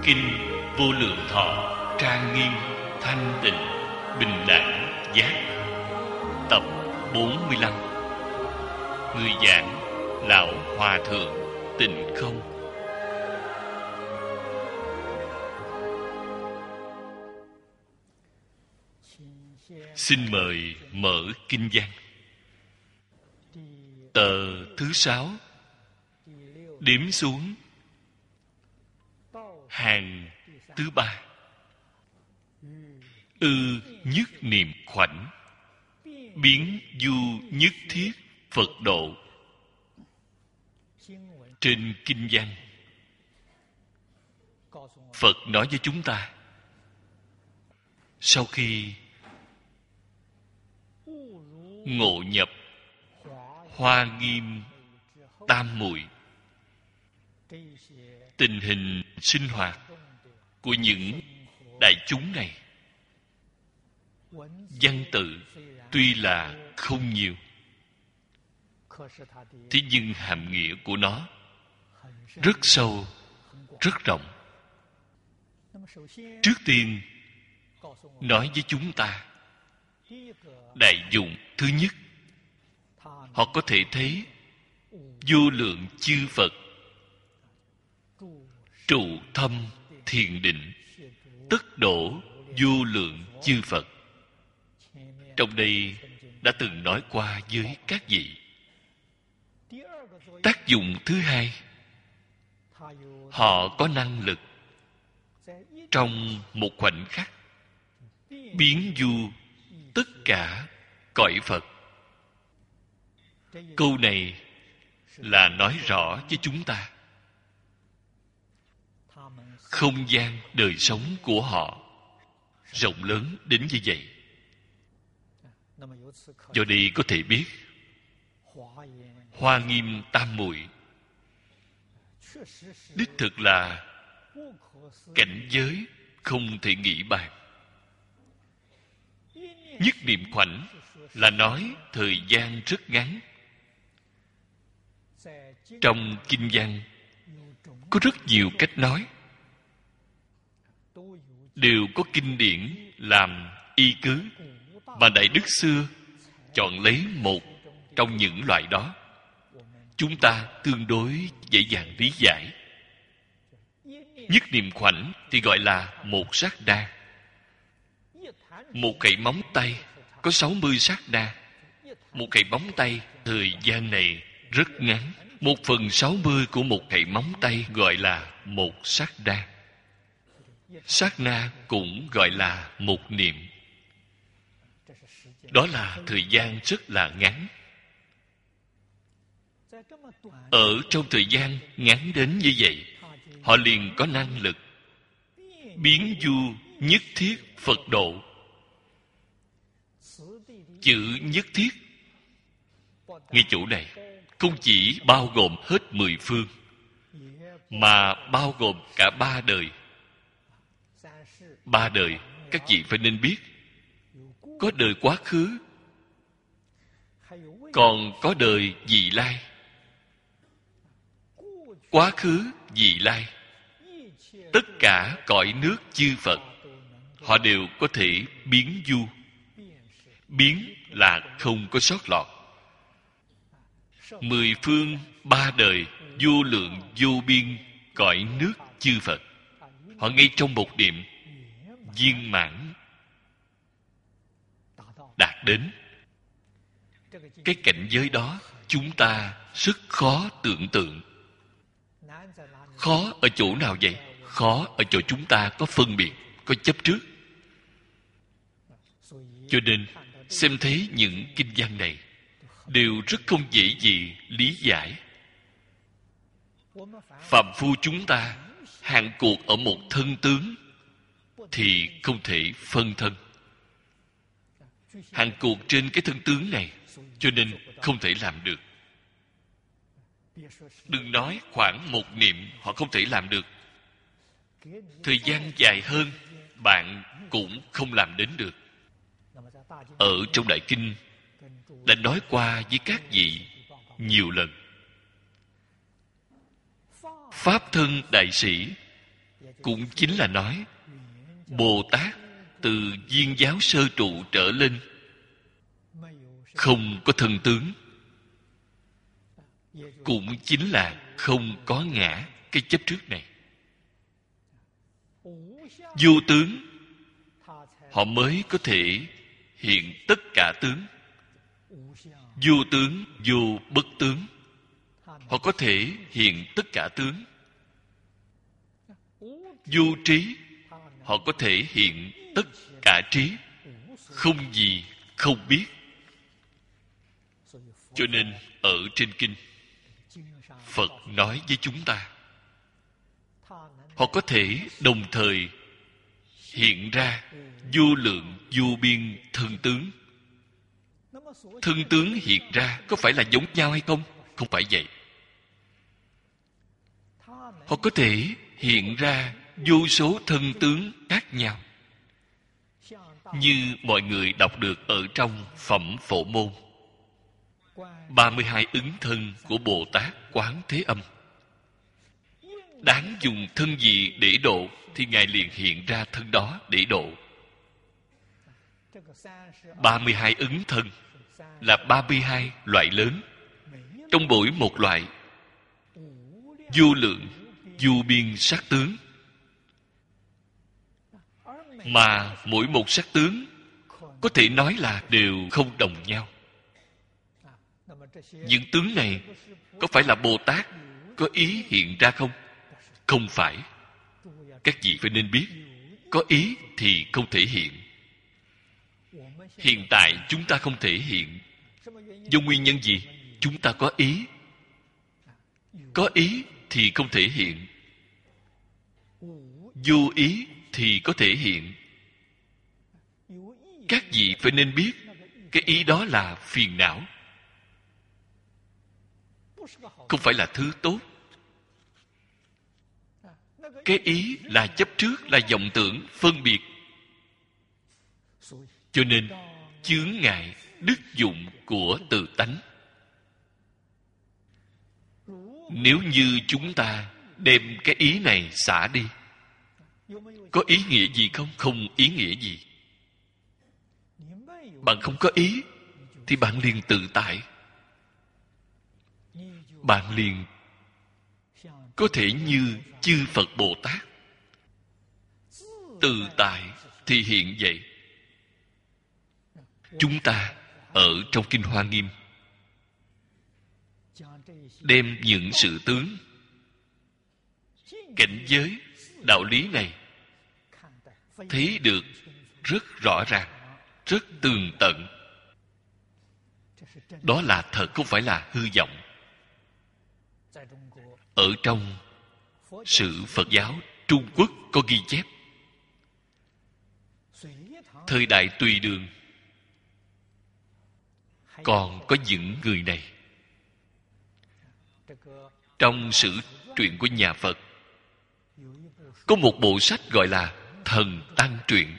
Kinh Vô Lượng Thọ trang nghiêm, thanh tịnh, bình đẳng, giác. Tập 45. Người giảng Lão Hòa Thượng Tịnh Không. Xin mời mở kinh văn. Tờ thứ 6, đếm xuống hàng thứ 3. Ư nhất niệm khoảnh, biến du nhất thiết Phật độ. Trên kinh văn, Phật nói với chúng ta, sau khi ngộ nhập Hoa Nghiêm Tam Muội, tình hình sinh hoạt của những đại chúng này, văn tự tuy là không nhiều, thế nhưng hàm nghĩa của nó rất sâu, rất rộng. Trước tiên nói với chúng ta, đại dụng thứ nhất, họ có thể thấy vô lượng chư Phật trụ thâm thiền định, tất đổ vô lượng chư Phật. Trong đây đã từng nói qua với các vị. Tác dụng thứ hai, họ có năng lực trong một khoảnh khắc biến du tất cả cõi Phật. Câu này là nói rõ với chúng ta không gian đời sống của họ rộng lớn đến như vậy. Do đây có thể biết Hoa Nghiêm Tam Muội đích thực là cảnh giới không thể nghĩ bàn. Nhất niệm khoảnh là nói thời gian rất ngắn. Trong kinh văn có rất nhiều cách nói, đều có kinh điển làm y cứ, mà Đại Đức xưa chọn lấy một trong những loại đó, chúng ta tương đối dễ dàng lý giải. Nhất niệm khoảnh thì gọi là một sát na. Một khẩy móng tay có 60 sát na. Một khẩy móng tay thời gian này rất ngắn. 1/60 của một khẩy móng tay gọi là một sát na. Sát na cũng gọi là một niệm. Đó là thời gian rất là ngắn. Ở trong thời gian ngắn đến như vậy, họ liền có năng lực biến du nhất thiết Phật độ. Chữ nhất thiết ngay chỗ này không chỉ bao gồm hết 10 phương, mà bao gồm cả 3 đời. 3 đời các vị phải nên biết, có đời quá khứ, còn có đời vị lai. Quá khứ, vị lai, tất cả cõi nước chư Phật, họ đều có thể biến du. Biến là không có sót lọt. 10 phương 3 đời, vô lượng vô biên cõi nước chư Phật, họ ngay trong một niệm viên mãn đạt đến. Cái cảnh giới đó chúng ta rất khó tưởng tượng. Khó ở chỗ nào vậy? Khó ở chỗ chúng ta có phân biệt, có chấp trước. Cho nên xem thấy những kinh văn này đều rất không dễ gì lý giải. Phàm phu chúng ta hạn cuộc ở một thân tướng thì không thể phân thân. Hạn cuộc trên cái thân tướng này, cho nên không thể làm được. Đừng nói khoảng một niệm họ không thể làm được. Thời gian dài hơn bạn cũng không làm đến được. Ở trong Đại Kinh đã nói qua với các vị nhiều lần. Pháp thân đại sĩ cũng chính là nói Bồ Tát từ viên giáo sơ trụ trở lên không có thân tướng, cũng chính là không có ngã cái chấp trước này. Vô tướng, họ mới có thể hiện tất cả tướng. Vô tướng, vô bất tướng, họ có thể hiện tất cả tướng. Vô trí, họ có thể hiện tất cả trí, không gì không biết. Cho nên ở trên kinh, Phật nói với chúng ta, họ có thể đồng thời hiện ra vô lượng vô biên thân tướng. Thân tướng hiện ra có phải là giống nhau hay không? Không phải vậy. Họ có thể hiện ra vô số thân tướng khác nhau, như mọi người đọc được ở trong Phẩm Phổ Môn. 32 ứng thân của Bồ Tát Quán Thế Âm. Đáng dùng thân gì để độ thì Ngài liền hiện ra thân đó để độ. 32 ứng thân là 32 loại lớn, trong mỗi một loại vô lượng vô biên sắc tướng, mà mỗi một sắc tướng có thể nói là đều không đồng nhau. Những tướng này có phải là Bồ Tát có ý hiện ra không? Không phải. Các vị phải nên biết, có ý thì không thể hiện. Hiện tại chúng ta không thể hiện. Do nguyên nhân gì? Chúng ta có ý. Có ý thì không thể hiện. Vô ý thì có thể hiện. Các vị phải nên biết, cái ý đó là phiền não, không phải là thứ tốt. Cái ý là chấp trước, là vọng tưởng, phân biệt. Cho nên chướng ngại đức dụng của tự tánh. Nếu như chúng ta đem cái ý này xả đi, có ý nghĩa gì không? Không ý nghĩa gì. Bạn không có ý thì bạn liền tự tại. Bạn liền có thể như chư Phật Bồ Tát. Tự tại thì hiện vậy. Chúng ta ở trong Kinh Hoa Nghiêm đem những sự tướng, cảnh giới, đạo lý này thấy được rất rõ ràng, rất tường tận. Đó là thật, không phải là hư vọng. Ở trong sử Phật giáo Trung Quốc có ghi chép, thời đại Tùy Đường còn có những người này. Trong sử truyện của nhà Phật có một bộ sách gọi là Thần Tăng Truyện.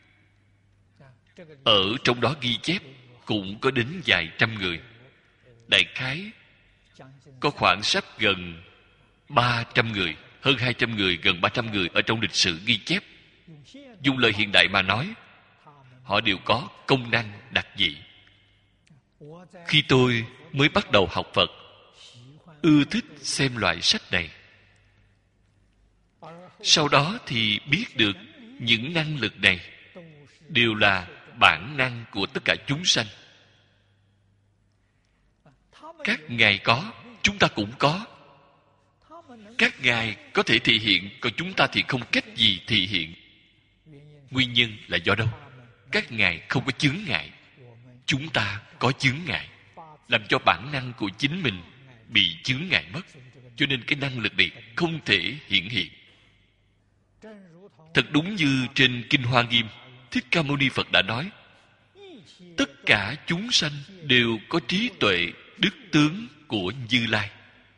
Ở trong đó ghi chép cũng có đến vài trăm người. Đại khái có khoảng sắp gần 300 người, hơn 200 người, gần 300 người ở trong lịch sử ghi chép. Dùng lời hiện đại mà nói, họ đều có công năng đặc dị. Khi tôi mới bắt đầu học Phật, ưa thích xem loại sách này. Sau đó thì biết được những năng lực này đều là bản năng của tất cả chúng sanh. Các ngài có, chúng ta cũng có. Các ngài có thể thị hiện, còn chúng ta thì không cách gì thị hiện. Nguyên nhân là do đâu? Các ngài không có chướng ngại, chúng ta có chướng ngại, làm cho bản năng của chính mình bị chướng ngại mất. Cho nên cái năng lực này không thể hiển hiện. Thật đúng như trên Kinh Hoa Nghiêm, Thích Ca Mâu Ni Phật đã nói, tất cả chúng sanh đều có trí tuệ đức tướng của Như Lai.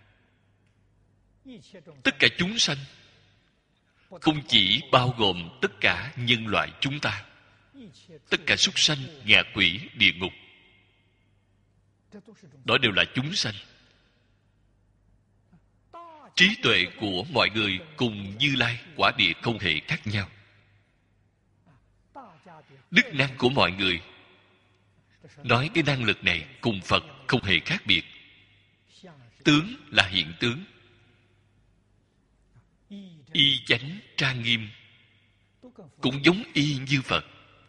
Tất cả chúng sanh không chỉ bao gồm tất cả nhân loại chúng ta, tất cả súc sanh, ngạ quỷ, địa ngục, đó đều là chúng sanh. Trí tuệ của mọi người cùng Như Lai quả địa không hề khác nhau. Đức năng của mọi người, nói cái năng lực này cùng Phật không hề khác biệt. Tướng là hiện tướng, y chánh trang nghiêm, cũng giống y như Phật.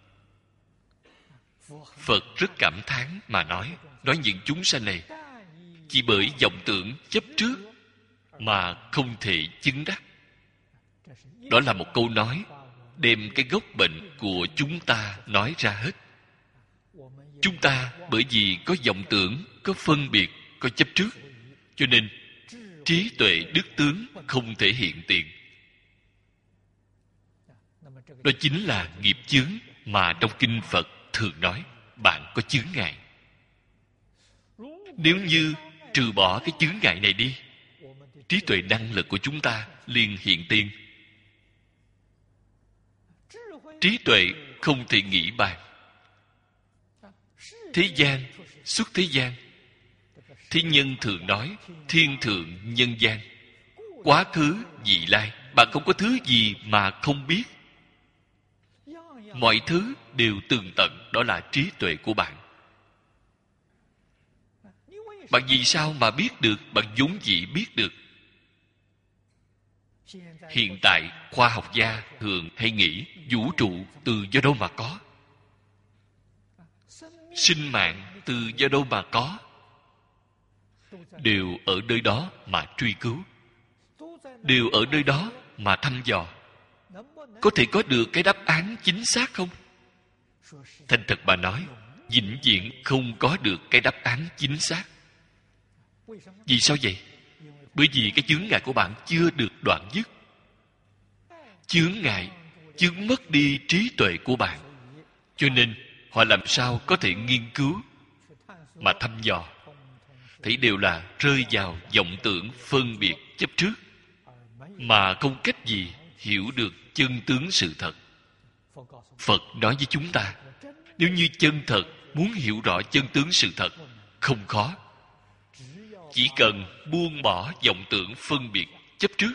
Phật rất cảm thán mà nói những chúng sanh này chỉ bởi vọng tưởng chấp trước mà không thể chứng đắc. Đó là một câu nói đem cái gốc bệnh của chúng ta nói ra hết. Chúng ta bởi vì có vọng tưởng, có phân biệt, có chấp trước, cho nên trí tuệ đức tướng không thể hiện tiền. Đó chính là nghiệp chướng mà trong kinh Phật thường nói bạn có chướng ngại. Nếu như trừ bỏ cái chướng ngại này đi, trí tuệ năng lực của chúng ta liền hiện tiền. Trí tuệ không thể nghĩ bàn. Thế gian, xuất thế gian, thế nhân thường nói thiên thượng nhân gian, quá khứ vị lai, bạn không có thứ gì mà không biết. Mọi thứ đều tường tận, đó là trí tuệ của bạn. Bạn vì sao mà biết được? Bạn vốn dĩ biết được. Hiện tại khoa học gia thường hay nghĩ vũ trụ từ do đâu mà có, sinh mạng từ do đâu mà có, đều ở nơi đó mà truy cứu, đều ở nơi đó mà thăm dò. Có thể có được cái đáp án chính xác không? Thành thật mà nói, vĩnh viễn không có được cái đáp án chính xác. Vì sao vậy? Bởi vì cái chướng ngại của bạn chưa được đoạn dứt. Chướng ngại chứng mất đi trí tuệ của bạn, cho nên họ làm sao có thể nghiên cứu mà thăm dò? Thấy đều là rơi vào vọng tưởng phân biệt chấp trước, mà không cách gì hiểu được chân tướng sự thật. Phật nói với chúng ta, nếu như chân thật muốn hiểu rõ chân tướng sự thật, không khó. Chỉ cần buông bỏ vọng tưởng phân biệt chấp trước,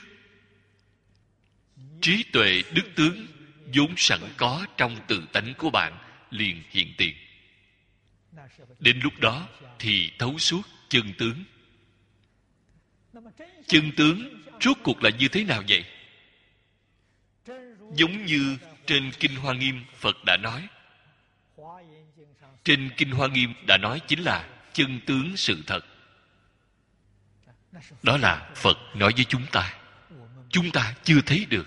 trí tuệ đức tướng vốn sẵn có trong tự tánh của bạn liền hiện tiền. Đến lúc đó thì thấu suốt chân tướng. Chân tướng rốt cuộc là như thế nào vậy? Giống như trên Kinh Hoa Nghiêm Phật đã nói. Trên Kinh Hoa Nghiêm đã nói chính là chân tướng sự thật. Đó là Phật nói với chúng ta. Chúng ta chưa thấy được.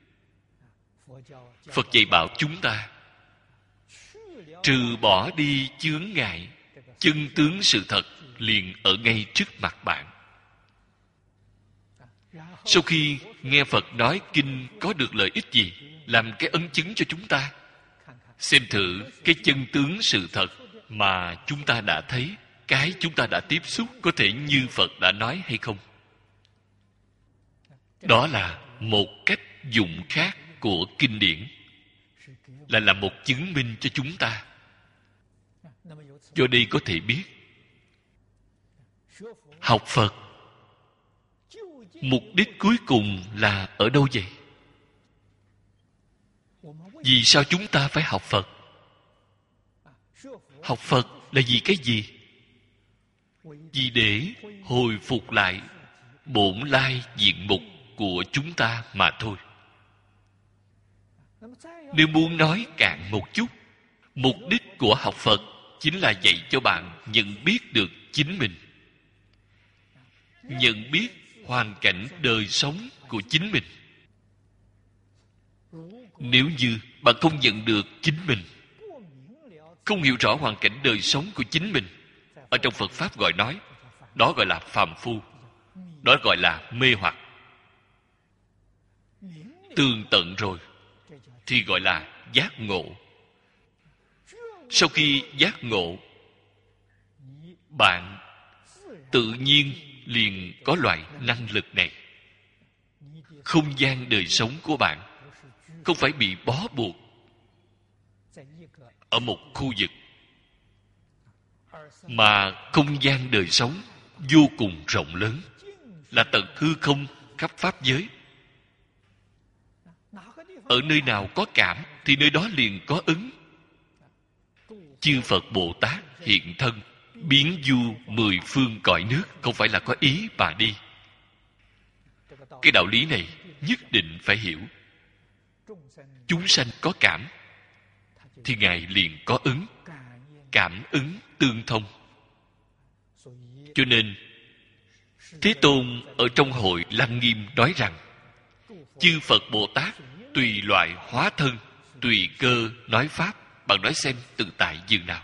Phật dạy bảo chúng ta trừ bỏ đi chướng ngại, chân tướng sự thật liền ở ngay trước mặt bạn. Sau khi nghe Phật nói kinh có được lợi ích gì, làm cái ấn chứng cho chúng ta. Xem thử cái chân tướng sự thật mà chúng ta đã thấy, cái chúng ta đã tiếp xúc có thể như Phật đã nói hay không. Đó là một cách dụng khác của kinh điển, là một chứng minh cho chúng ta. Do đây có thể biết, học Phật mục đích cuối cùng là ở đâu vậy? Vì sao chúng ta phải học Phật? Học Phật là vì cái gì? Vì để hồi phục lại bổn lai diện mục của chúng ta mà thôi. Nếu muốn nói cạn một chút, mục đích của học Phật chính là dạy cho bạn nhận biết được chính mình, nhận biết hoàn cảnh đời sống của chính mình. Nếu như bạn không nhận được chính mình, không hiểu rõ hoàn cảnh đời sống của chính mình, ở trong Phật Pháp nói, đó gọi là phàm phu, đó gọi là mê hoặc. Tường tận rồi thì gọi là giác ngộ. Sau khi giác ngộ, bạn tự nhiên liền có loại năng lực này. Không gian đời sống của bạn không phải bị bó buộc ở một khu vực, mà không gian đời sống vô cùng rộng lớn. là tận hư không khắp pháp giới. Ở nơi nào có cảm thì nơi đó liền có ứng. Chư Phật Bồ Tát hiện thân biến du mười phương cõi nước, không phải là có ý mà đi. Cái đạo lý này nhất định phải hiểu. Chúng sanh có cảm thì Ngài liền có ứng. Cảm ứng tương thông. Cho nên Thế Tôn ở trong hội Lăng Nghiêm nói rằng chư Phật Bồ Tát tùy loại hóa thân, tùy cơ nói pháp. Bạn nói xem tự tại dường nào.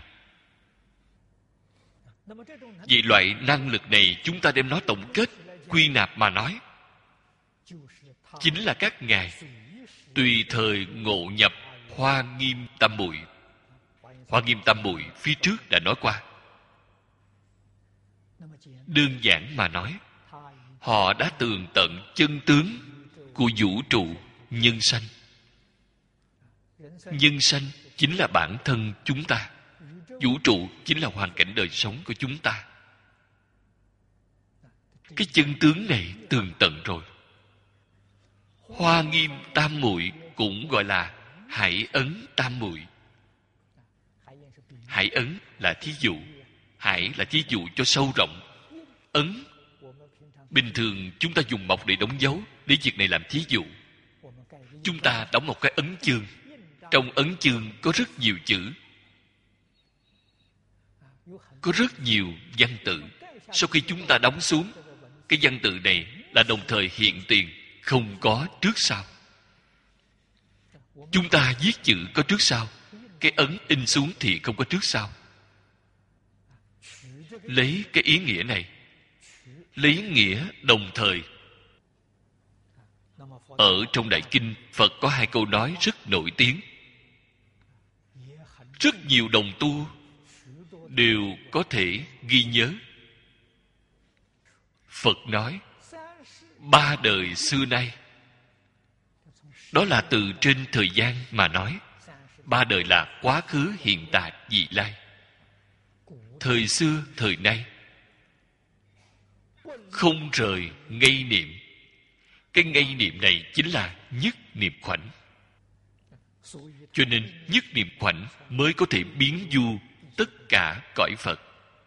Vì loại năng lực này chúng ta đem nó tổng kết, quy nạp mà nói, chính là các ngài tùy thời ngộ nhập Hoa Nghiêm Tam Muội. Hoa Nghiêm Tam Muội phía trước đã nói qua. Đơn giản mà nói, họ đã tường tận chân tướng của vũ trụ nhân sanh. Nhân sanh chính là bản thân chúng ta. Vũ trụ chính là hoàn cảnh đời sống của chúng ta. Cái chân tướng này tường tận rồi. Hoa Nghiêm Tam Muội cũng gọi là Hải Ấn Tam Muội. Hải ấn là thí dụ. Hải là thí dụ cho sâu rộng. Ấn, bình thường chúng ta dùng mộc để đóng dấu, lấy việc này làm thí dụ. Chúng ta đóng một cái ấn chương. Trong ấn chương có rất nhiều chữ, có rất nhiều văn tự. Sau khi chúng ta đóng xuống, cái văn tự này là đồng thời hiện tiền, không có trước sau. Chúng ta viết chữ có trước sau, cái ấn in xuống thì không có trước sau. Lấy cái ý nghĩa này, lấy nghĩa đồng thời. Ở trong Đại Kinh, Phật có hai câu nói rất nổi tiếng. Rất nhiều đồng tu đều có thể ghi nhớ. Phật nói 3 đời xưa nay. Đó là từ trên thời gian mà nói. 3 đời là quá khứ, hiện tại, vị lai. Thời xưa, thời nay, không rời ngây niệm. Cái ngây niệm này chính là nhất niệm khoảnh. Cho nên nhất niệm khoảnh mới có thể biến du tất cả cõi Phật.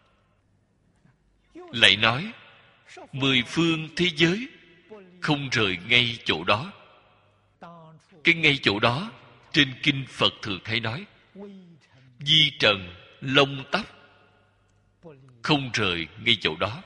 Lại nói 10 phương thế giới không rời ngay chỗ đó. Cái ngay chỗ đó trên kinh Phật thường hay nói di trần lông tóc, không rời ngay chỗ đó.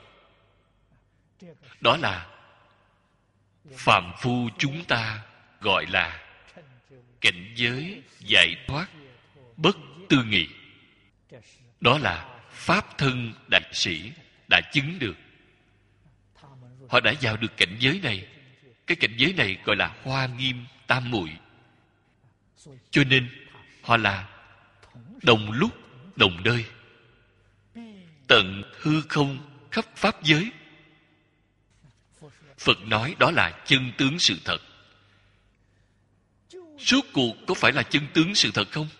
Đó là phàm phu chúng ta gọi là cảnh giới giải thoát bất tư nghị. Đó là pháp thân đại sĩ đã chứng được. Họ đã vào được cảnh giới này. Cái cảnh giới này gọi là Hoa Nghiêm Tam Muội. Cho nên họ là đồng lúc đồng nơi, tận hư không khắp pháp giới. Phật nói đó là chân tướng sự thật. Rốt cuộc có phải là chân tướng sự thật không?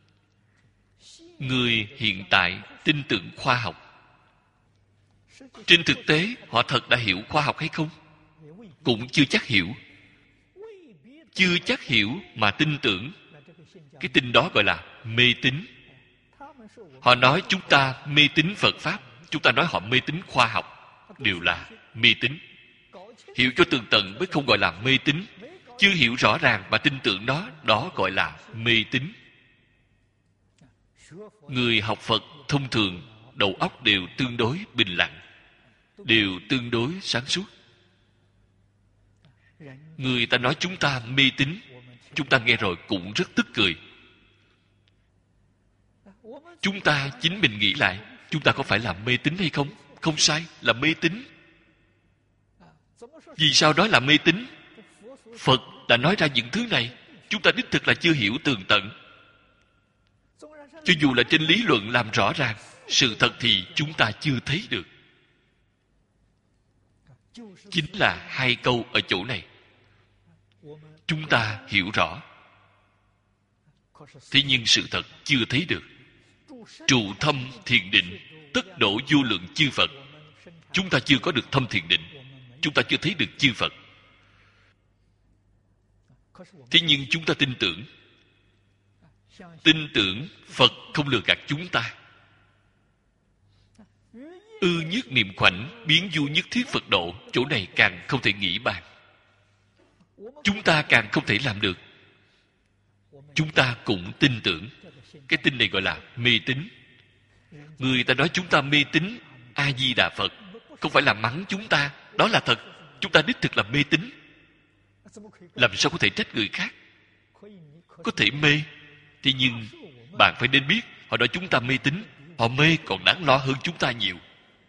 Người hiện tại tin tưởng khoa học, trên thực tế họ thật đã hiểu khoa học hay không? Cũng chưa chắc hiểu. Chưa chắc hiểu mà tin tưởng. Cái tin đó gọi là mê tín. Họ nói chúng ta mê tín Phật Pháp, chúng ta nói họ mê tín khoa học, đều là mê tín. Hiểu cho tường tận mới không gọi là mê tín. Chưa hiểu rõ ràng mà tin tưởng nó, đó gọi là mê tín. Người học Phật thông thường đầu óc đều tương đối bình lặng, đều tương đối sáng suốt. Người ta nói chúng ta mê tín, chúng ta nghe rồi cũng rất tức cười. Chúng ta chính mình nghĩ lại, chúng ta có phải là mê tín hay không? Không sai, là mê tín. Vì sao nói là mê tín? Phật đã nói ra những thứ này, chúng ta đích thực là chưa hiểu tường tận. Cho dù là trên lý luận làm rõ ràng, sự thật thì chúng ta chưa thấy được. Chính là hai câu ở chỗ này. Chúng ta hiểu rõ, thế nhưng sự thật chưa thấy được. Trụ thâm thiền định, tất độ vô lượng chư Phật. Chúng ta chưa có được thâm thiền định. chúng ta chưa thấy được chư Phật. Thế nhưng chúng ta tin tưởng Phật không lừa gạt chúng ta. Ư nhất niệm khoảnh, biến du nhất thiết Phật độ. Chỗ này càng không thể nghĩ bàn. Chúng ta càng không thể làm được. Chúng ta cũng tin tưởng. Cái tin này gọi là mê tín. Người ta nói chúng ta mê tín A Di Đà Phật, không phải là mắng chúng ta. Đó là thật. Chúng ta đích thực là mê tín. Làm sao có thể trách người khác? Có thể mê, thế nhưng bạn phải nên biết, họ nói chúng ta mê tín, họ mê còn đáng lo hơn chúng ta nhiều.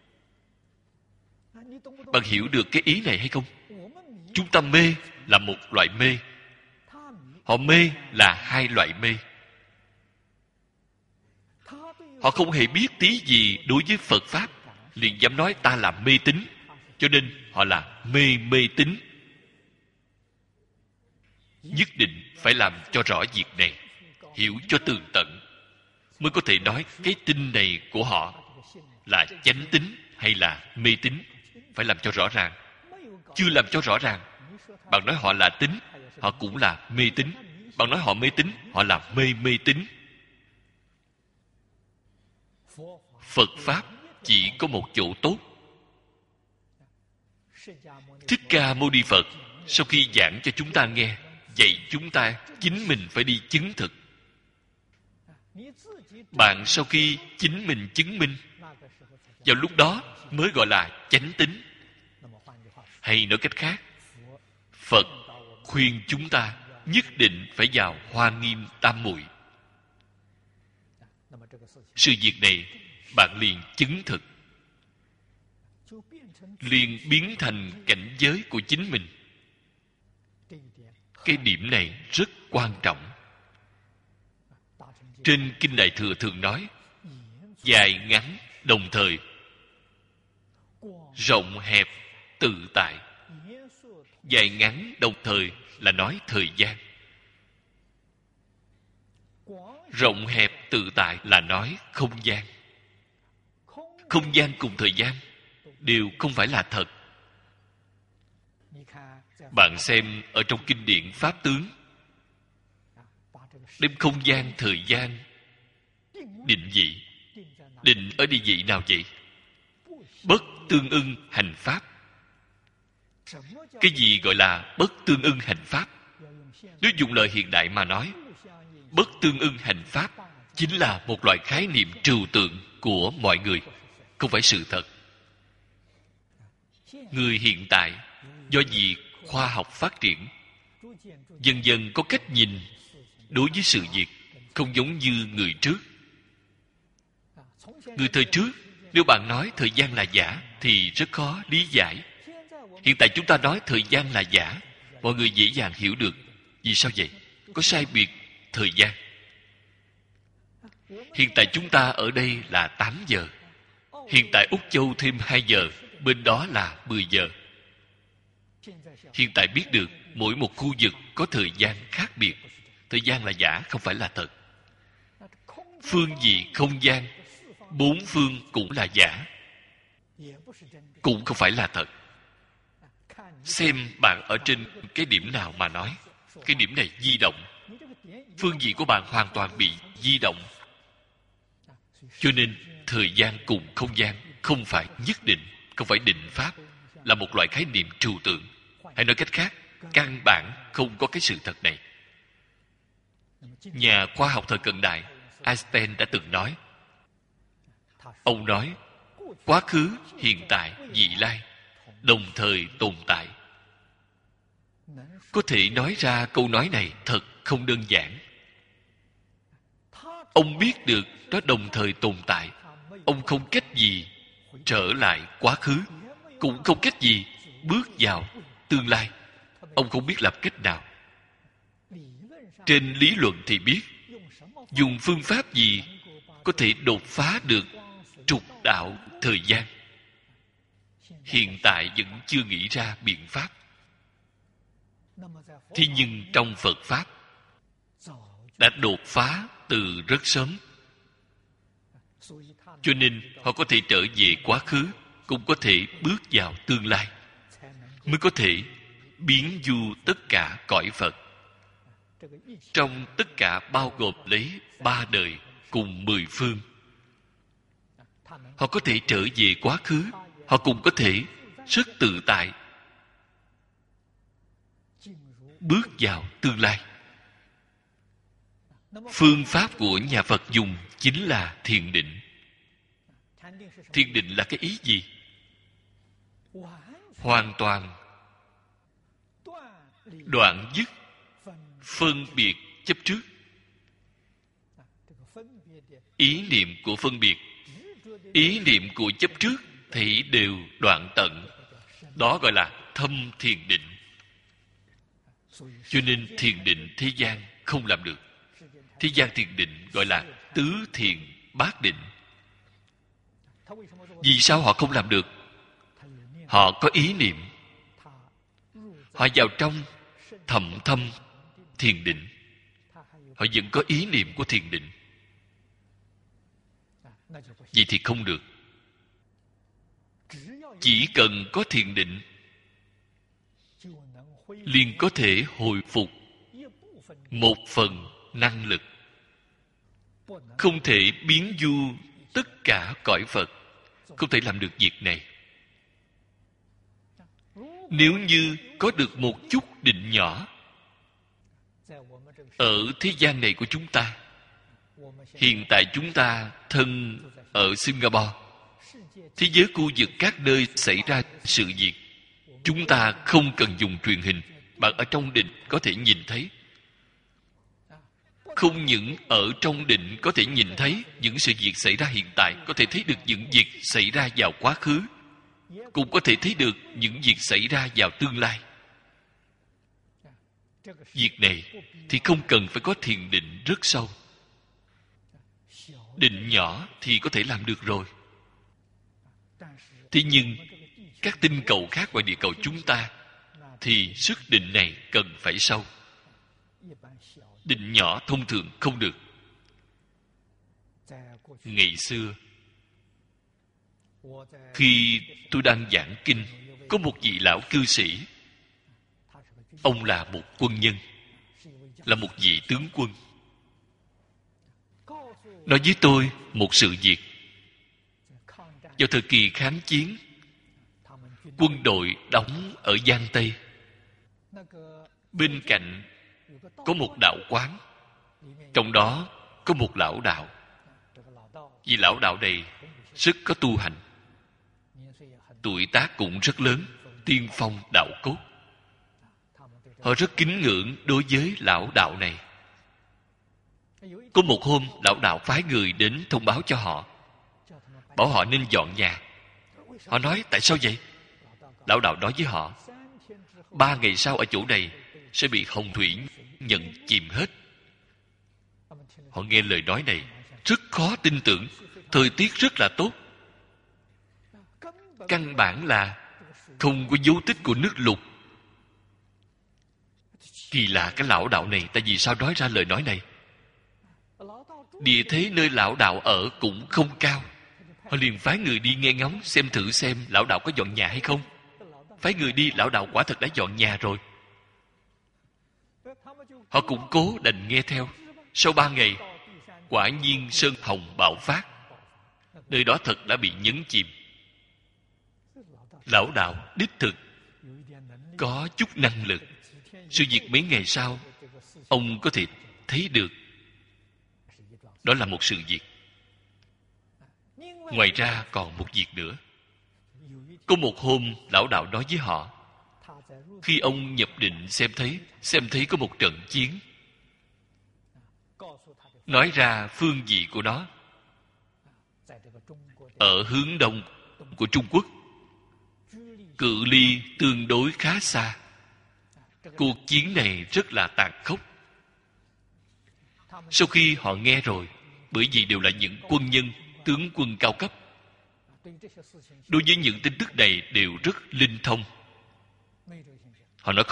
Bạn hiểu được cái ý này hay không? Chúng ta mê là một loại mê, họ mê là hai loại mê. Họ không hề biết tí gì đối với Phật Pháp, liền dám nói ta là mê tín, cho nên họ là mê tín. Nhất định phải làm cho rõ việc này, hiểu cho tường tận, mới có thể nói cái tin này của họ là chánh tín hay là mê tín. Phải làm cho rõ ràng. Chưa làm cho rõ ràng, bạn nói họ là tín, họ cũng là mê tín. Bạn nói họ mê tín, họ là mê tín. Phật Pháp chỉ có một chỗ tốt. Thích Ca Mâu Ni Phật sau khi giảng cho chúng ta nghe, dạy chúng ta chính mình phải đi chứng thực. Bạn sau khi chính mình chứng minh, vào lúc đó mới gọi là chánh tín. Hay nói cách khác, Phật khuyên chúng ta nhất định phải vào Hoa Nghiêm Tam Muội. Sự việc này bạn liền chứng thực, liền biến thành cảnh giới của chính mình. Cái điểm này rất quan trọng. Trên Kinh Đại Thừa thường nói dài ngắn đồng thời, rộng hẹp tự tại. Dài ngắn đồng thời là nói thời gian, rộng hẹp tự tại là nói không gian. Không gian cùng thời gian đều không phải là thật. Bạn xem ở trong kinh điển Pháp Tướng, đem không gian thời gian định vị. Định ở địa vị nào vậy? Bất tương ưng hành pháp. Cái gì gọi là bất tương ưng hành pháp? Nếu dùng lời hiện đại mà nói, bất tương ưng hành pháp chính là một loại khái niệm trừu tượng của mọi người, không phải sự thật. Người hiện tại do vì khoa học phát triển, dần dần có cách nhìn đối với sự việc không giống như người trước. Người thời trước, nếu bạn nói thời gian là giả thì rất khó lý giải. Hiện tại chúng ta nói thời gian là giả, mọi người dễ dàng hiểu được. Vì sao vậy? Có sai biệt thời gian. Hiện tại chúng ta ở đây là 8 giờ. Hiện tại Úc Châu thêm 2 giờ, bên đó là 10 giờ. Hiện tại biết được mỗi một khu vực có thời gian khác biệt. Thời gian là giả, không phải là thật. Phương vị không gian, 4 phương cũng là giả, cũng không phải là thật. Xem bạn ở trên cái điểm nào mà nói. Cái điểm này di động. Phương vị của bạn hoàn toàn bị di động. Cho nên thời gian cùng không gian không phải nhất định, không phải định pháp, là một loại khái niệm trừu tượng. Hay nói cách khác, căn bản không có cái sự thật này. Nhà khoa học thời cận đại Einstein đã từng nói, ông nói quá khứ, hiện tại, vị lai đồng thời tồn tại. Có thể nói ra câu nói này thật không đơn giản. Ông biết được nó đồng thời tồn tại. Ông không cách gì trở lại quá khứ, cũng không cách gì bước vào tương lai. Ông không biết làm cách nào. Trên lý luận thì biết dùng phương pháp gì có thể đột phá được trục đạo thời gian. Hiện tại vẫn chưa nghĩ ra biện pháp. Thế nhưng trong Phật Pháp đã đột phá từ rất sớm. Cho nên họ có thể trở về quá khứ, cũng có thể bước vào tương lai. mới có thể biến du tất cả cõi Phật. Trong tất cả bao gồm lấy 3 đời cùng 10 phương. Họ có thể trở về quá khứ, họ cũng có thể rất tự tại bước vào tương lai. Phương pháp của nhà Phật dùng chính là thiền định. Thiền định là cái ý gì? Hoàn toàn đoạn dứt phân biệt chấp trước. Ý niệm của phân biệt, ý niệm của chấp trước thì đều đoạn tận. Đó gọi là thâm thiền định. Cho nên thiền định thế gian không làm được. Thế gian thiền định gọi là tứ thiền bát định. Vì sao họ không làm được? Họ có ý niệm, họ vào trong thầm thâm thiền định, họ vẫn có ý niệm của thiền định. Vậy thì không được. Chỉ cần có thiền định liền có thể hồi phục một phần năng lực. Không thể biến du tất cả cõi Phật. Không thể làm được việc này. Nếu như có được một chút định nhỏ ở thế gian này của chúng ta, hiện tại chúng ta thân ở Singapore, thế giới khu vực các nơi xảy ra sự việc, chúng ta không cần dùng truyền hình. Bạn ở trong định có thể nhìn thấy. Không những ở trong định có thể nhìn thấy những sự việc xảy ra hiện tại, có thể thấy được những việc xảy ra vào quá khứ, cũng có thể thấy được những việc xảy ra vào tương lai. Việc này thì không cần phải có thiền định rất sâu. Định nhỏ thì có thể làm được rồi. Thế nhưng các tinh cầu khác ngoài địa cầu chúng ta thì sức định này cần phải sâu. Định nhỏ thông thường không được. Ngày xưa khi tôi đang giảng kinh, có một vị lão cư sĩ. Ông là một quân nhân, là một vị tướng quân. Nói với tôi một sự việc. Vào thời kỳ kháng chiến, quân đội đóng ở Giang Tây. Bên cạnh có một đạo quán, trong đó có một lão đạo. Vì lão đạo này rất có tu hành, tuổi tác cũng rất lớn, tiên phong đạo cốt. Họ rất kính ngưỡng đối với lão đạo này. Có một hôm, lão đạo phái người đến thông báo cho họ, bảo họ nên dọn nhà. Họ nói tại sao vậy? Lão đạo nói với họ, 3 ngày sau ở chỗ này sẽ bị hồng thủy nhận chìm hết. Họ nghe lời nói này rất khó tin tưởng. Thời tiết rất là tốt, căn bản là không có dấu tích của nước lụt. Kỳ lạ cái lão đạo này, tại vì sao nói ra lời nói này? Địa thế nơi lão đạo ở cũng không cao. Họ liền phái người đi nghe ngóng xem thử xem lão đạo có dọn nhà hay không. Phái người đi, lão đạo quả thật đã dọn nhà rồi. Họ cũng cố đành nghe theo. Sau 3 ngày, quả nhiên sơn hồng bạo phát. Nơi đó thật đã bị nhấn chìm. Lão đạo đích thực có chút năng lực. Sự việc mấy ngày sau, ông có thể thấy được. Đó là một sự việc. Ngoài ra còn một việc nữa. Có một hôm, lão đạo nói với họ, khi ông nhập định xem thấy có một trận chiến. Nói ra phương vị của nó. Ở hướng đông của Trung Quốc, cự ly tương đối khá xa. Cuộc chiến này rất là tàn khốc. Sau khi họ nghe rồi, bởi vì đều là những quân nhân, tướng quân cao cấp, đối với những tin tức này đều rất linh thông. Họ nói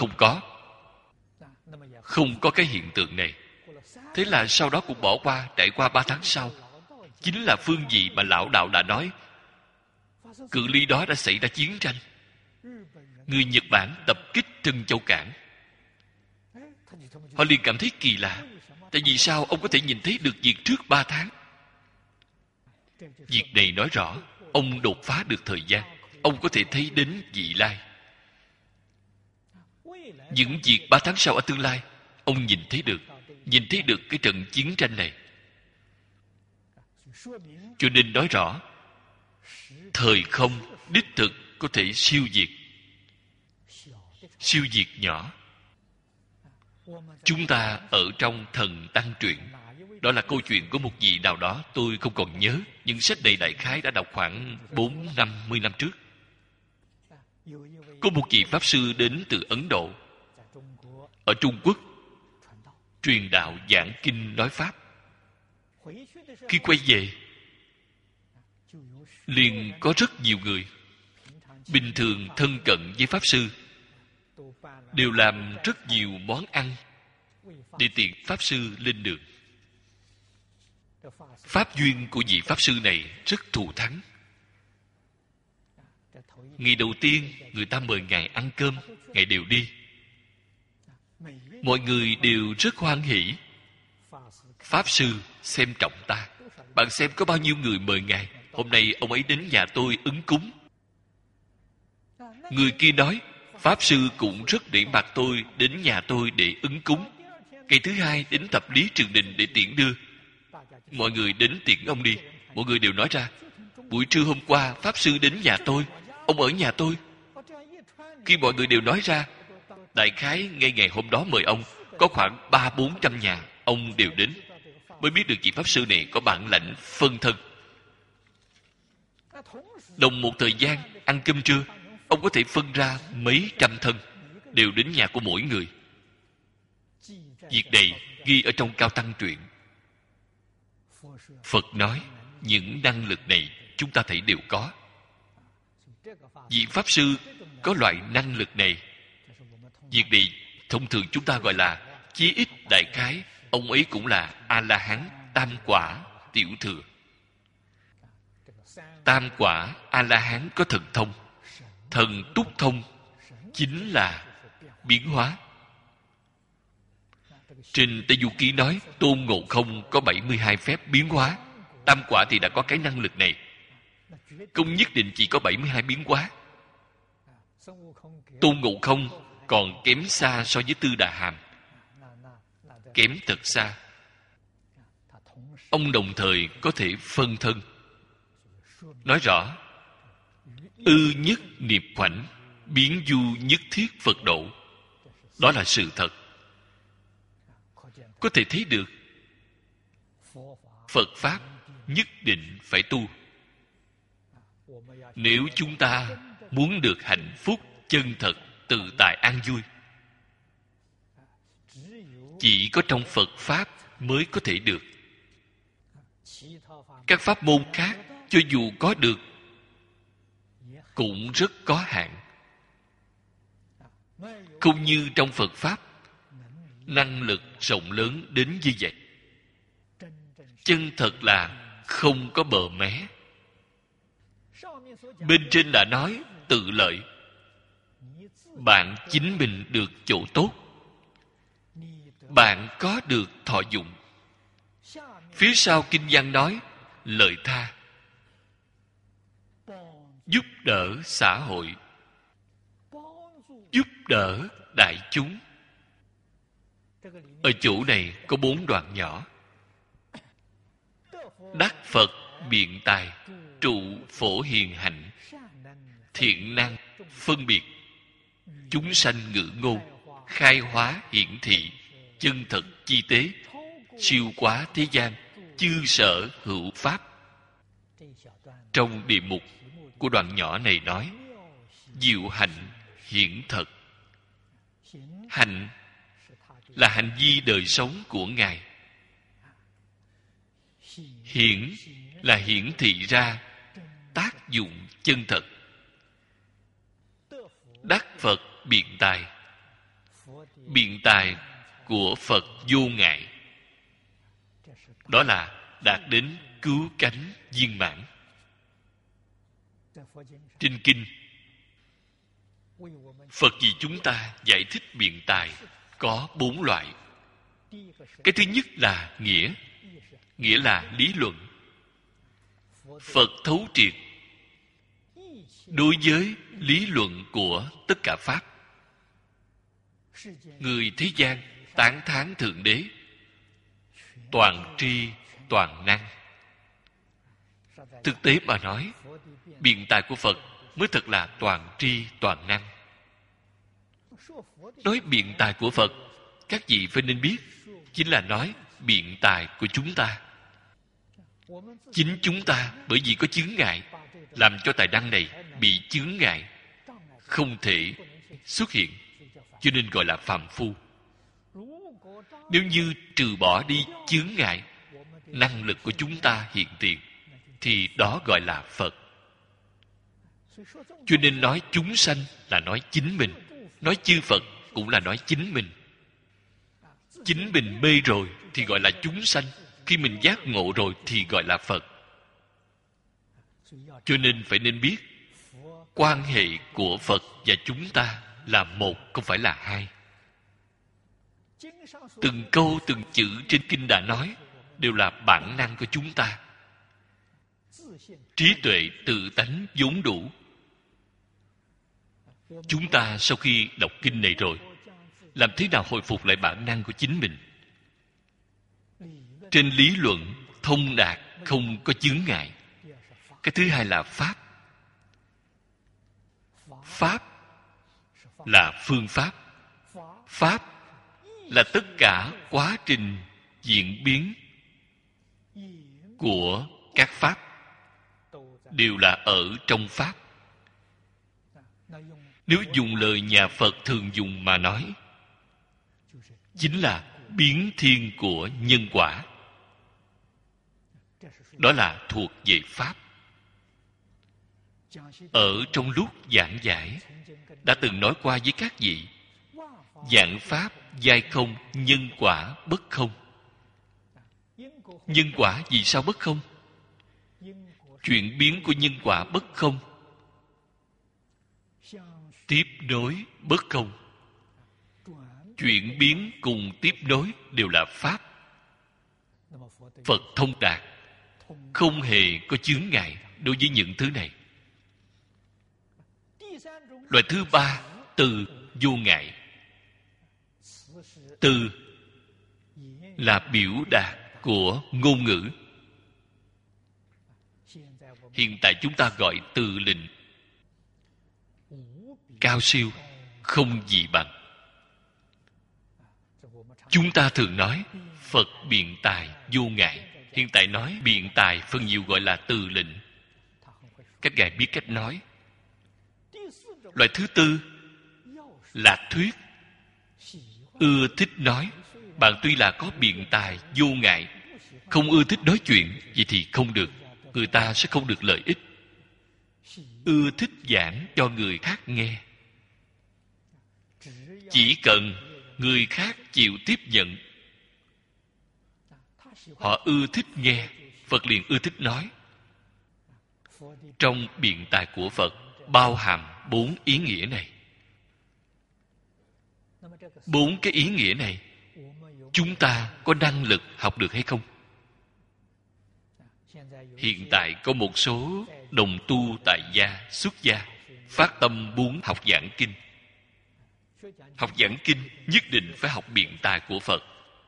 không có cái hiện tượng này. Thế là sau đó cũng bỏ qua. Trải qua 3 tháng sau, chính là phương vị mà lão đạo đã nói. Cự ly đó đã xảy ra chiến tranh. người Nhật Bản tập kích Trân Châu Cảng. Họ liền cảm thấy kỳ lạ. Tại vì sao ông có thể nhìn thấy được việc trước 3 tháng? Việc này nói rõ ông đột phá được thời gian. Ông có thể thấy đến vị lai. Những việc 3 tháng sau ở tương lai, ông nhìn thấy được cái trận chiến tranh này. Cho nên nói rõ, thời không đích thực có thể siêu diệt nhỏ. Chúng ta ở trong Thần Tăng truyện, đó là câu chuyện của một vị nào đó, tôi không còn nhớ, nhưng sách này đại khái đã đọc khoảng 40-50 năm trước. Có một vị Pháp Sư đến từ Ấn Độ, ở Trung Quốc, truyền đạo giảng kinh nói Pháp. Khi quay về, liền có rất nhiều người bình thường thân cận với Pháp Sư, đều làm rất nhiều món ăn để tiện Pháp Sư lên đường. Pháp duyên của vị Pháp Sư này rất thù thắng. Ngày đầu tiên người ta mời Ngài ăn cơm, Ngài đều đi. Mọi người đều rất hoan hỉ. Pháp Sư xem trọng ta. Bạn xem có bao nhiêu người mời Ngài. Hôm nay ông ấy đến nhà tôi ứng cúng. Người kia nói, Pháp Sư cũng rất nể mặt tôi đến nhà tôi để ứng cúng. Ngày thứ hai đến Thập Lý Trường Đình để tiễn đưa. Mọi người đến tiễn ông đi. Mọi người đều nói ra, buổi trưa hôm qua Pháp Sư đến nhà tôi, ông ở nhà tôi. Khi mọi người đều nói ra, đại khái ngay ngày hôm đó mời ông, có khoảng 300-400 nhà, ông đều đến. Mới biết được vị Pháp Sư này có bản lãnh phân thân. Đồng một thời gian ăn cơm trưa, ông có thể phân ra mấy trăm thân, đều đến nhà của mỗi người. Việc này ghi ở trong Cao Tăng truyện. Phật nói, những năng lực này chúng ta thấy đều có. Vị Pháp Sư có loại năng lực này. Việc này thông thường chúng ta gọi là chí ít đại khái, ông ấy cũng là A-la-hán tam quả tiểu thừa. Tam quả A-la-hán có thần thông. Thần túc thông chính là biến hóa. Trên Tây Du Ký nói Tôn Ngộ Không có 72 phép biến hóa. Tam quả thì đã có cái năng lực này. Không nhất định chỉ có 72 biến hóa. Tôn Ngộ Không còn kém xa so với Tư Đà Hàm. Kém thật xa. Ông đồng thời có thể phân thân. Nói rõ, ư nhất niệm khoảnh, biến du nhất thiết Phật độ. Đó là sự thật. Có thể thấy được Phật Pháp nhất định phải tu. Nếu chúng ta muốn được hạnh phúc chân thật, tự tại, an vui, chỉ có trong Phật Pháp mới có thể được. Các pháp môn khác cho dù có được cũng rất có hạn. Không như trong Phật Pháp năng lực rộng lớn đến như vậy. Chân thật là không có bờ mé. Bên trên đã nói tự lợi. Bạn chính mình được chỗ tốt, bạn có được thọ dụng. Phía sau kinh văn nói lợi tha, giúp đỡ xã hội, giúp đỡ đại chúng. Ở chỗ này có 4 đoạn nhỏ. Đắc Phật biện tài, trụ phổ hiền hạnh, thiện năng phân biệt, chúng sanh ngữ ngôn, khai hóa hiển thị, chân thật chi tế, siêu quá thế gian, chư sở hữu pháp. Trong địa mục của đoạn nhỏ này nói diệu hạnh hiển thật. Hạnh là hành vi đời sống của Ngài. Hiển là hiển thị ra tác dụng chân thật. Đắc Phật biện tài. Biện tài của Phật vô ngại. Đó là đạt đến cứu cánh viên mãn. Trên kinh Phật vì chúng ta giải thích biện tài có 4 loại. Cái thứ nhất là nghĩa. Nghĩa là lý luận. Phật thấu triệt đối với lý luận của tất cả Pháp. Người thế gian tán thán Thượng Đế toàn tri toàn năng. Thực tế mà nói, biện tài của Phật mới thật là toàn tri toàn năng. Nói biện tài của Phật, các vị phải nên biết, chính là nói biện tài của chúng ta. Chính chúng ta bởi vì có chướng ngại, làm cho tài năng này bị chướng ngại, không thể xuất hiện, cho nên gọi là phàm phu. Nếu như trừ bỏ đi chướng ngại, năng lực của chúng ta hiện tiền, thì đó gọi là Phật. Cho nên nói chúng sanh là nói chính mình, nói chư Phật cũng là nói chính mình. Chính mình mê rồi thì gọi là chúng sanh, khi mình giác ngộ rồi thì gọi là Phật. Cho nên phải nên biết, quan hệ của Phật và chúng ta là một, không phải là hai. Từng câu từng chữ trên kinh đã nói đều là bản năng của chúng ta. Trí tuệ tự tánh vốn đủ. Chúng ta sau khi đọc kinh này rồi, làm thế nào hồi phục lại bản năng của chính mình? Trên lý luận thông đạt, không có chướng ngại. Cái thứ hai là Pháp. Pháp là phương pháp. Pháp là tất cả quá trình diễn biến của các Pháp, đều là ở trong Pháp. Nếu dùng lời nhà Phật thường dùng mà nói, chính là biến thiên của nhân quả. Đó là thuộc về Pháp. Ở trong lúc giảng giải, đã từng nói qua với các vị, vạn Pháp giai không, nhân quả bất không. Nhân quả vì sao bất không? Chuyển biến của nhân quả bất không, tiếp nối bất không. Chuyển biến cùng tiếp nối đều là Pháp. Phật thông đạt, không hề có chướng ngại đối với những thứ này. Loại thứ ba, từ vô ngại. Từ là biểu đạt của ngôn ngữ. Hiện tại chúng ta gọi từ lệnh, cao siêu, không gì bằng. Chúng ta thường nói Phật biện tài vô ngại. Hiện tại nói biện tài phần nhiều gọi là từ lệnh. Các ngài biết cách nói. Loại thứ tư là thuyết. Ưa thích nói. Bạn tuy là có biện tài vô ngại, không ưa thích nói chuyện, vậy thì không được. Người ta sẽ không được lợi ích. Ưa thích giảng cho người khác nghe. Chỉ cần người khác chịu tiếp nhận, họ ưa thích nghe, Phật liền ưa thích nói. Trong biện tài của Phật bao hàm 4 ý nghĩa này. 4 cái ý nghĩa này chúng ta có năng lực học được hay không? Hiện tại có một số đồng tu tại gia, xuất gia phát tâm muốn học giảng kinh. Học giảng kinh nhất định phải học biện tài của Phật.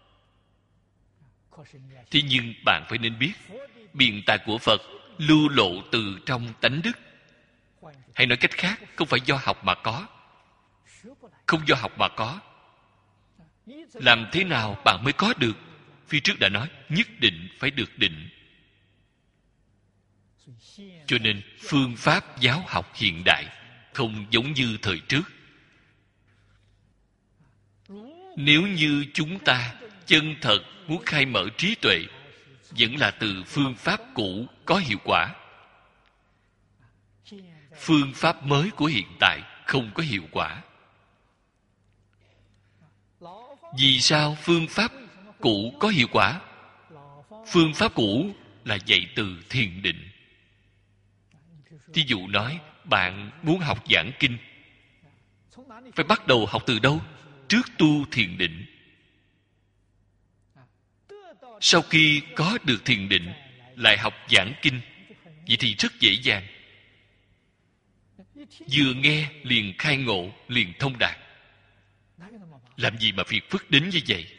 Thế nhưng bạn phải nên biết, biện tài của Phật lưu lộ từ trong tánh đức. Hay nói cách khác, không phải do học mà có. Không do học mà có. Làm thế nào bạn mới có được? Phía trước đã nói, nhất định phải được định. Cho nên phương pháp giáo học hiện đại không giống như thời trước. Nếu như chúng ta chân thật muốn khai mở trí tuệ, vẫn là từ phương pháp cũ có hiệu quả. Phương pháp mới của hiện tại không có hiệu quả. Vì sao phương pháp cũ có hiệu quả? Phương pháp cũ là dạy từ thiền định. Thí dụ nói, bạn muốn học giảng kinh, Phải bắt đầu học từ đâu? Trước tu thiền định. Sau khi có được thiền định, lại học giảng kinh. Vậy thì rất dễ dàng. Vừa nghe liền khai ngộ, liền thông đạt. Làm gì mà phiền phức đến như vậy?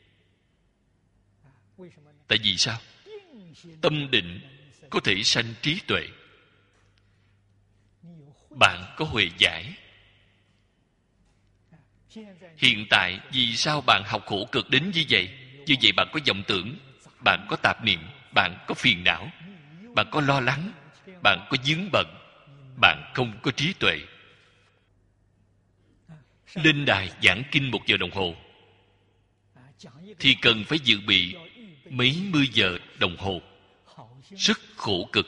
Tại vì sao? Tâm định có thể sanh trí tuệ. Bạn có huệ giải. Hiện tại vì sao bạn học khổ cực đến như vậy? Như vậy bạn có vọng tưởng, bạn có tạp niệm, bạn có phiền não, bạn có lo lắng, bạn có vướng bận, bạn không có trí tuệ. Lên đài giảng kinh 1 giờ đồng hồ thì cần phải dự bị mấy mươi giờ đồng hồ, rất khổ cực.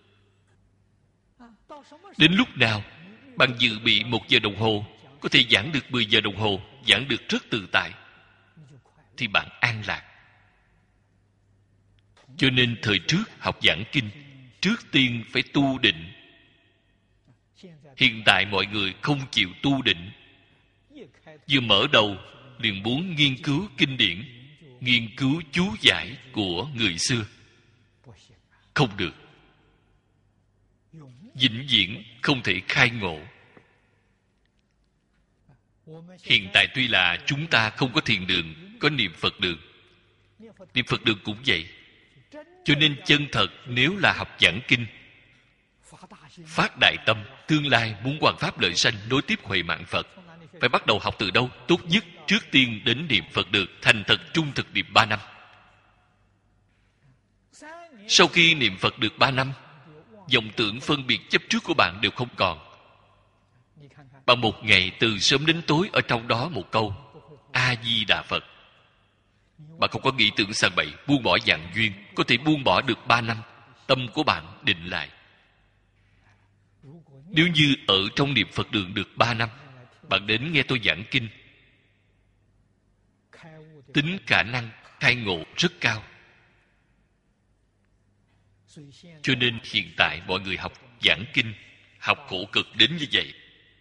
Đến lúc nào bạn dự bị 1 giờ đồng hồ, có thể giảng được 10 giờ đồng hồ, giảng được rất tự tại, thì bạn an lạc. Cho nên thời trước học giảng kinh, trước tiên phải tu định. Hiện tại mọi người không chịu tu định. Vừa mở đầu liền muốn nghiên cứu kinh điển, nghiên cứu chú giải của người xưa. Không được. Vĩnh viễn không thể khai ngộ. Hiện tại tuy là chúng ta không có thiền đường, có niệm Phật đường. Niệm Phật đường cũng vậy. Cho nên chân thật nếu là học giảng kinh, phát đại tâm, tương lai muốn hoằng pháp lợi sanh, nối tiếp huệ mạng Phật, phải bắt đầu học từ đâu? Tốt nhất trước tiên đến niệm Phật được, thành thật trung thực niệm 3 năm. Sau khi niệm Phật được 3 năm, vọng tưởng phân biệt chấp trước của bạn đều không còn. Bằng một ngày từ sớm đến tối ở trong đó một câu A Di Đà Phật, bạn không có nghĩ tưởng sang bậy, buông bỏ dạng duyên, có thể buông bỏ được 3 năm, tâm của bạn định lại. Nếu như ở trong niệm Phật đường được 3 năm, bạn đến nghe tôi giảng kinh, tính khả năng khai ngộ rất cao. Cho nên hiện tại mọi người học giảng kinh, học khổ cực đến như vậy.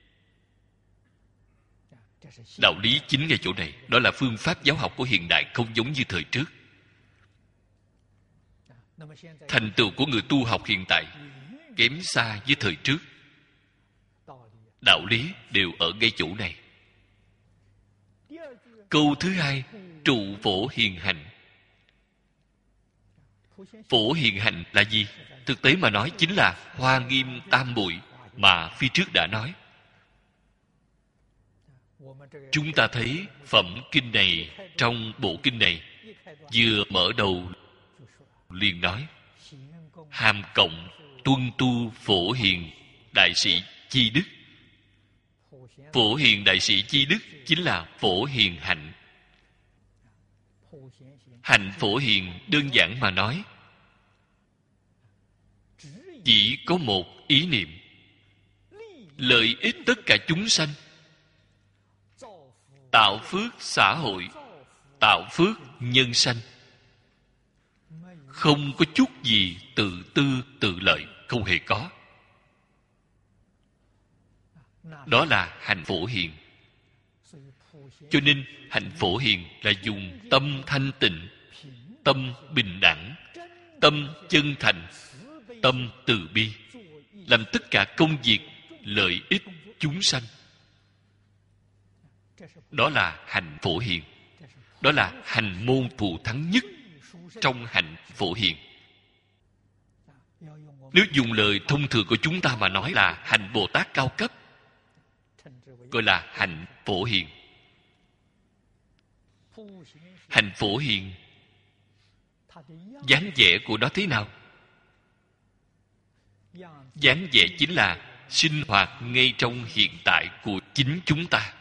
Đạo lý chính ngay chỗ này. Đó là phương pháp giáo học của hiện đại, không giống như thời trước. Thành tựu của người tu học hiện tại kém xa với thời trước. Đạo lý đều ở ngay chỗ này. Câu thứ hai, trụ phổ hiền hành. Phổ hiền hành là gì? Thực tế mà nói chính là Hoa Nghiêm Tam Muội mà phía trước đã nói. Chúng ta thấy phẩm kinh này, trong bộ kinh này vừa mở đầu liền nói hàm cộng tuân tu phổ hiền đại sĩ chi đức. Phổ hiền đại sĩ chi đức chính là phổ hiền hạnh. Hạnh phổ hiền đơn giản mà nói, chỉ có một ý niệm: lợi ích tất cả chúng sanh, tạo phước xã hội, tạo phước nhân sanh. Không có chút gì tự tư tự lợi, không hề có. Đó là hạnh phổ hiền. Cho nên hạnh phổ hiền là dùng tâm thanh tịnh, tâm bình đẳng, tâm chân thành, tâm từ bi, làm tất cả công việc lợi ích chúng sanh. Đó là hạnh phổ hiền. Đó là hành môn thù thắng nhất trong hạnh phổ hiền. Nếu dùng lời thông thường của chúng ta mà nói là hành Bồ Tát cao cấp, gọi là hạnh phổ hiền. Hạnh phổ hiền, dáng vẻ của nó thế nào? Dáng vẻ chính là sinh hoạt ngay trong hiện tại của chính chúng ta.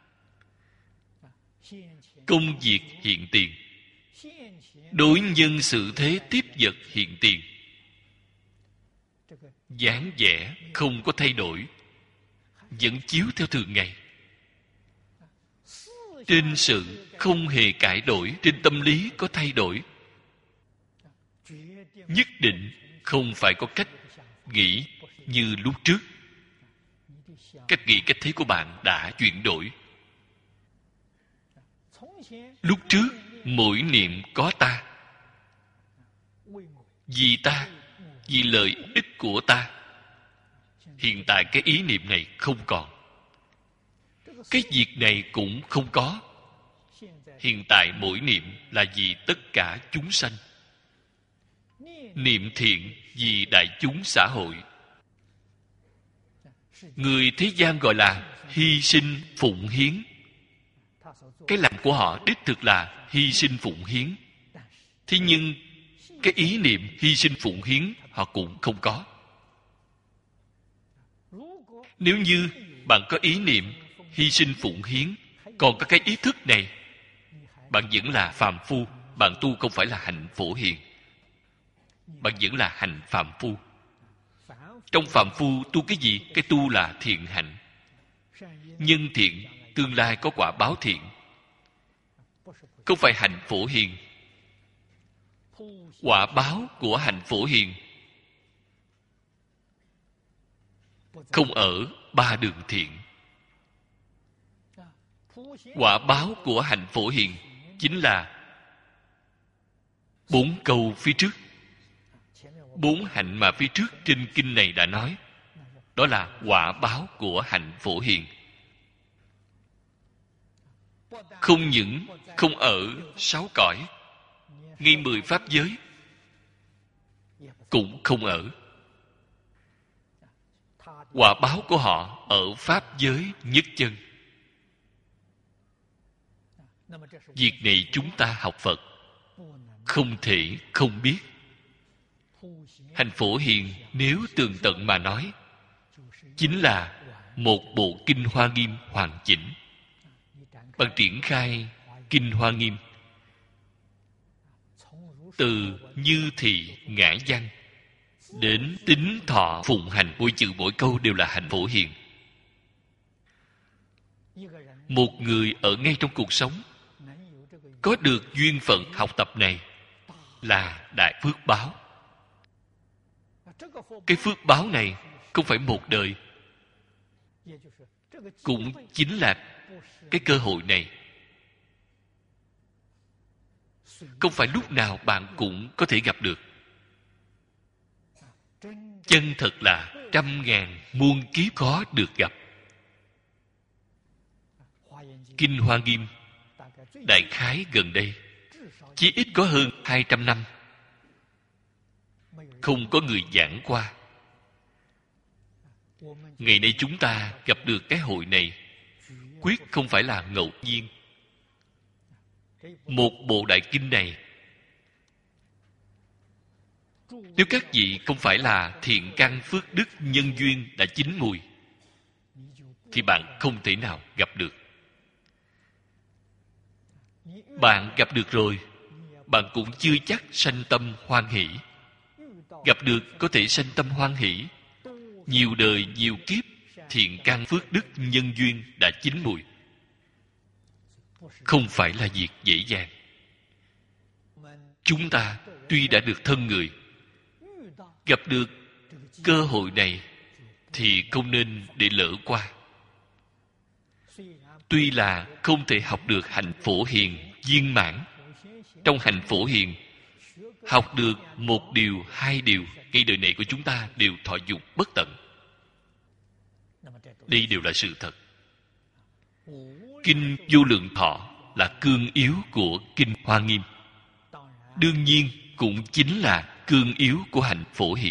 Công việc hiện tiền, đối nhân xử thế tiếp vật hiện tiền. Dáng vẻ không có thay đổi, vẫn chiếu theo thường ngày. Trên sự không hề cải đổi, trên tâm lý có thay đổi. Nhất định không phải có cách nghĩ như lúc trước. cách nghĩ cách thấy của bạn đã chuyển đổi. Lúc trước mỗi niệm có ta, vì ta, vì lợi ích của ta. Hiện tại cái ý niệm này không còn, cái việc này cũng không có. Hiện tại mỗi niệm là vì tất cả chúng sanh, niệm thiện vì đại chúng xã hội. Người thế gian gọi là hy sinh phụng hiến. Cái làm của họ đích thực là hy sinh phụng hiến. Thế nhưng cái ý niệm hy sinh phụng hiến họ cũng không có. Nếu như bạn có ý niệm hy sinh phụng hiến, còn có cái ý thức này, bạn vẫn là phàm phu. Bạn tu không phải là hạnh phổ hiền, bạn vẫn là hành phàm phu. Trong phàm phu tu cái gì? Cái tu là thiện hạnh, nhân thiện, tương lai có quả báo thiện, không phải hạnh phổ hiền. Quả báo của hạnh phổ hiền không ở ba đường thiện. Quả báo của hạnh phổ hiền chính là 4 câu phía trước. 4 hạnh mà phía trước trên kinh này đã nói, đó là quả báo của hạnh phổ hiền. Không những không ở 6 cõi, ngay 10 pháp giới cũng không ở. Quả báo của họ ở pháp giới nhất chân. Việc này chúng ta học Phật không thể không biết. Hành Phổ Hiền nếu tường tận mà nói, chính là một bộ Kinh Hoa Nghiêm hoàn chỉnh. Bạn triển khai Kinh Hoa Nghiêm, từ như thị ngã văn đến tính thọ phụng hành, mỗi chữ mỗi câu đều là hành Phổ Hiền. Một người ở ngay trong cuộc sống có được duyên phận học tập này là đại phước báo. Cái phước báo này không phải một đời, cũng chính là cái cơ hội này không phải lúc nào bạn cũng có thể gặp được. Chân thật là trăm ngàn muôn kiếp khó được gặp. Kinh Hoa Nghiêm đại khái gần đây chí ít có hơn 200 năm không có người giảng qua. Ngày nay chúng ta gặp được cái hội này quyết không phải là ngẫu nhiên. Một bộ đại kinh này, nếu các vị không phải là thiện căn phước đức nhân duyên đã chín mùi, thì bạn không thể nào gặp được. Bạn gặp được rồi, bạn cũng chưa chắc sanh tâm hoan hỷ. Gặp được có thể sanh tâm hoan hỷ, nhiều đời nhiều kiếp thiện căn phước đức nhân duyên đã chín mùi, không phải là việc dễ dàng. Chúng ta tuy đã được thân người, gặp được cơ hội này thì không nên để lỡ qua. Tuy là không thể học được hạnh Phổ Hiền viên mãn, trong hạnh Phổ Hiền học được một điều, hai điều, ngay đời này của chúng ta đều thọ dụng bất tận. Đây đều là sự thật. Kinh Vô Lượng Thọ là cương yếu của Kinh Hoa Nghiêm, đương nhiên cũng chính là cương yếu của hạnh Phổ Hiền.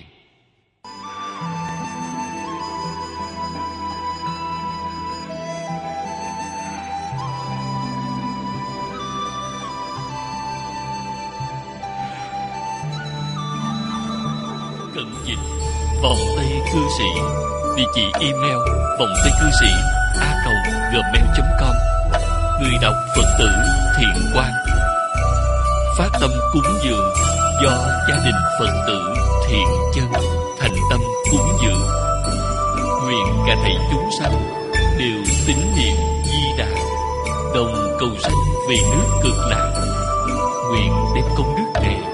Cận dịch vòng Tây Cư Sĩ, địa chỉ email vòng Tây Cư Sĩ @gmail.com. Người đọc Phật tử Thiện Quang. Phát tâm cúng dường do gia đình Phật tử Thiện Chân thành tâm cúng dường. Nguyện cả thảy chúng sanh đều tín niệm Di Đà, đồng cầu sanh về nước Cực Lạc. Nguyện đem công đức này